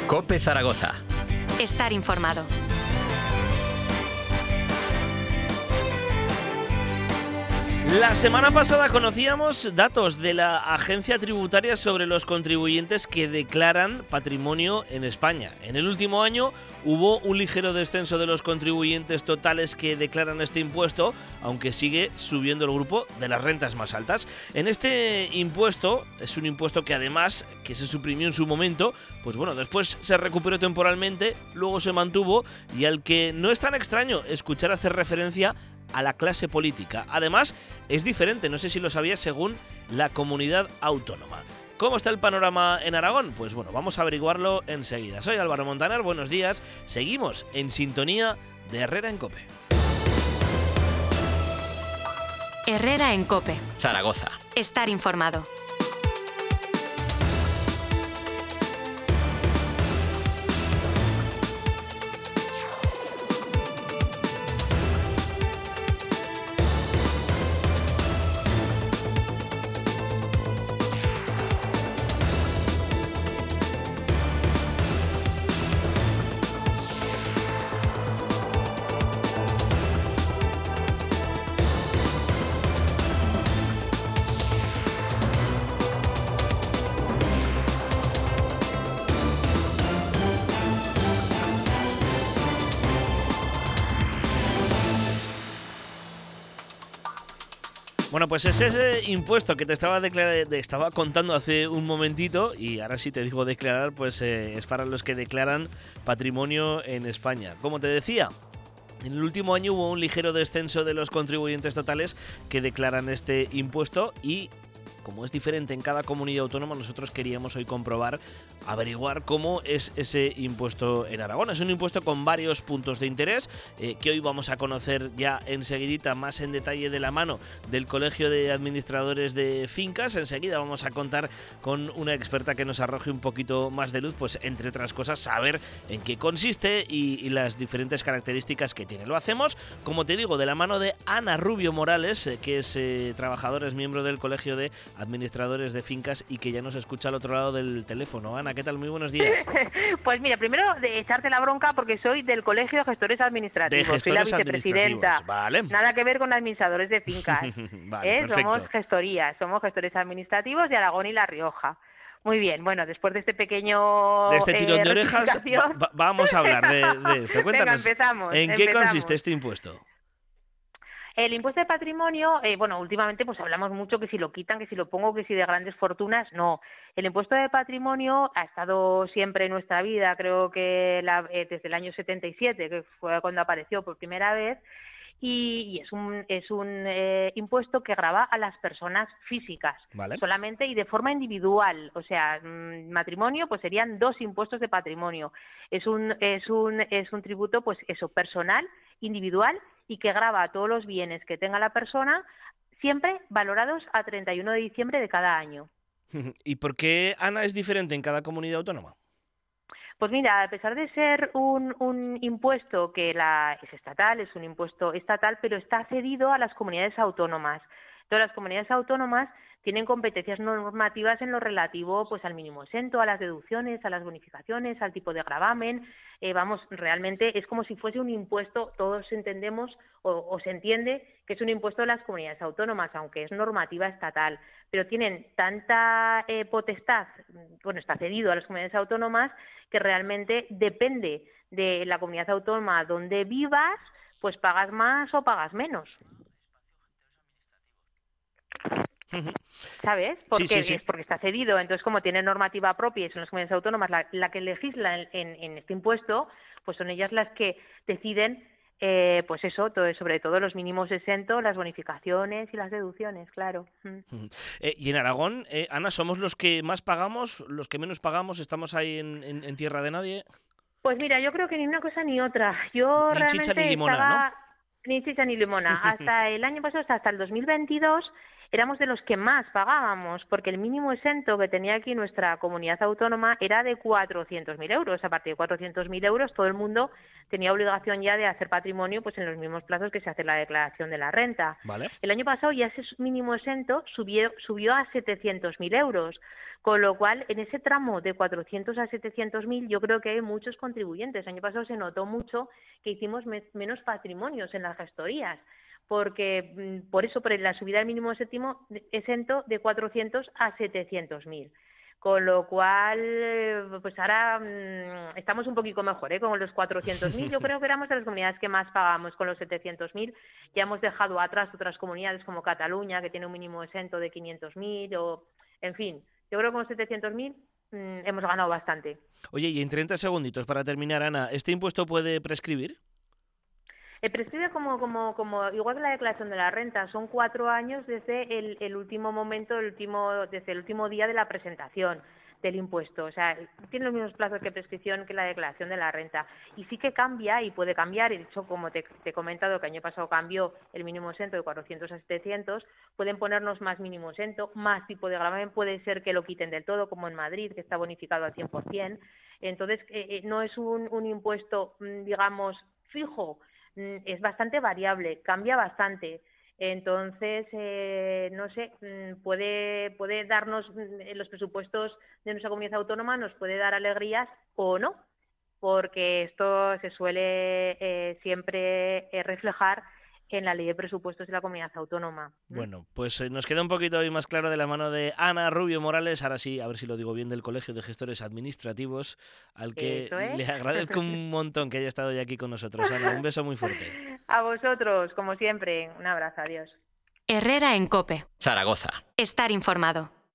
COPE Zaragoza. Estar informado. La semana pasada conocíamos datos de la Agencia Tributaria sobre los contribuyentes que declaran patrimonio en España. En el último año hubo un ligero descenso de los contribuyentes totales que declaran este impuesto, aunque sigue subiendo el grupo de las rentas más altas. En este impuesto, es un impuesto que además que se suprimió en su momento, pues bueno, después se recuperó temporalmente, luego se mantuvo y al que no es tan extraño escuchar hacer referencia a la clase política. Además, es diferente, no sé si lo sabías, según la comunidad autónoma. ¿Cómo está el panorama en Aragón? Pues bueno, vamos a averiguarlo enseguida. Soy Álvaro Montaner, buenos días. Seguimos en sintonía de Herrera en COPE. Herrera en COPE. Zaragoza. Estar informado. Bueno, pues es ese impuesto que te estaba contando hace un momentito, y ahora sí te digo declarar, pues es para los que declaran patrimonio en España. Como te decía, en el último año hubo un ligero descenso de los contribuyentes totales que declaran este impuesto y, como es diferente en cada comunidad autónoma, nosotros queríamos hoy averiguar cómo es ese impuesto en Aragón. Es un impuesto con varios puntos de interés que hoy vamos a conocer ya enseguidita más en detalle de la mano del Colegio de Administradores de Fincas. Enseguida vamos a contar con una experta que nos arroje un poquito más de luz, pues entre otras cosas, saber en qué consiste y las diferentes características que tiene. Lo hacemos, como te digo, de la mano de Ana Rubio Morales, que es trabajadora, es miembro del Colegio de Administradores de Fincas y que ya nos escucha al otro lado del teléfono. Ana, ¿qué tal? Muy buenos días. Pues mira, primero de echarte la bronca porque soy del Colegio de Gestores Administrativos. De Gestores soy la vicepresidenta. Vale. Nada que ver con administradores de fincas. Vale, somos gestorías, somos gestores administrativos de Aragón y La Rioja. Muy bien, bueno, después de este pequeño... De este tirón de orejas, vamos a hablar de esto. Cuéntanos, venga, empezamos. ¿Qué consiste este impuesto? El impuesto de patrimonio, bueno, últimamente pues hablamos mucho que si lo quitan, que si lo pongo, que si de grandes fortunas, no. El impuesto de patrimonio ha estado siempre en nuestra vida, creo que desde el año 77, que fue cuando apareció por primera vez, y es un impuesto que grava a las personas físicas, vale, solamente y de forma individual. O sea, matrimonio, pues serían 2 impuestos de patrimonio. Es un tributo, pues eso, personal, individual, y que grava a todos los bienes que tenga la persona, siempre valorados a 31 de diciembre de cada año. ¿Y por qué, Ana, es diferente en cada comunidad autónoma? Pues mira, a pesar de ser un impuesto que es estatal, es un impuesto estatal, pero está cedido a las comunidades autónomas. Entonces, las comunidades autónomas tienen competencias normativas en lo relativo pues al mínimo exento, a las deducciones, a las bonificaciones, al tipo de gravamen. Realmente es como si fuese un impuesto, todos entendemos o se entiende que es un impuesto de las comunidades autónomas, aunque es normativa estatal, pero tienen tanta potestad, bueno, está cedido a las comunidades autónomas, que realmente depende de la comunidad autónoma donde vivas, pues pagas más o pagas menos. ¿Sabes? Porque sí. es porque está cedido. Entonces, como tiene normativa propia y son las comunidades autónomas la que legislan en este impuesto, pues son ellas las que deciden, pues eso, sobre todo los mínimos exentos, las bonificaciones y las deducciones, claro. Y en Aragón, Ana, ¿somos los que más pagamos, los que menos pagamos? ¿Estamos ahí en tierra de nadie? Pues mira, yo creo que ni una cosa ni otra. Yo ni realmente chicha ni limona, estaba... ¿no? Ni chicha ni limona. Hasta el año pasado, hasta el 2022, éramos de los que más pagábamos, porque el mínimo exento que tenía aquí nuestra comunidad autónoma era de 400.000 euros. A partir de 400.000 euros todo el mundo tenía obligación ya de hacer patrimonio pues en los mismos plazos que se hace la declaración de la renta. ¿Vale? El año pasado ya ese mínimo exento subió a 700.000 euros, con lo cual en ese tramo de 400 a 700.000 yo creo que hay muchos contribuyentes. El año pasado se notó mucho que hicimos menos patrimonios en las gestorías, porque por la subida del mínimo exento de 400 a 700.000. Con lo cual, pues ahora estamos un poquito mejor, ¿eh? Con los 400.000 yo creo que éramos de las comunidades que más pagamos. Con los 700.000 ya hemos dejado atrás otras comunidades como Cataluña, que tiene un mínimo exento de 500.000, o en fin, yo creo que con 700.000 hemos ganado bastante. Oye, y en 30 segunditos para terminar, Ana, ¿este impuesto puede prescribir? Prescribe como igual que la declaración de la renta, son 4 años desde el último momento, desde el último día de la presentación del impuesto. O sea, tiene los mismos plazos de prescripción que la declaración de la renta. Y sí que cambia y puede cambiar, y de hecho, como te he comentado, que el año pasado cambió el mínimo exento de 400 a 700, pueden ponernos más mínimo exento, más tipo de gravamen, puede ser que lo quiten del todo, como en Madrid, que está bonificado al 100%. Entonces, no es un impuesto, digamos, fijo, es bastante variable, cambia bastante. Entonces, no sé, puede darnos los presupuestos de nuestra comunidad autónoma, nos puede dar alegrías o no, porque esto se suele siempre reflejar en la ley de presupuestos de la comunidad autónoma. Bueno, pues nos queda un poquito hoy más claro de la mano de Ana Rubio Morales, ahora sí, a ver si lo digo bien, del Colegio de Gestores Administrativos, al que le agradezco un montón que haya estado hoy aquí con nosotros. Ana, un beso muy fuerte. A vosotros, como siempre, un abrazo, adiós. Herrera en COPE. Zaragoza. Estar informado.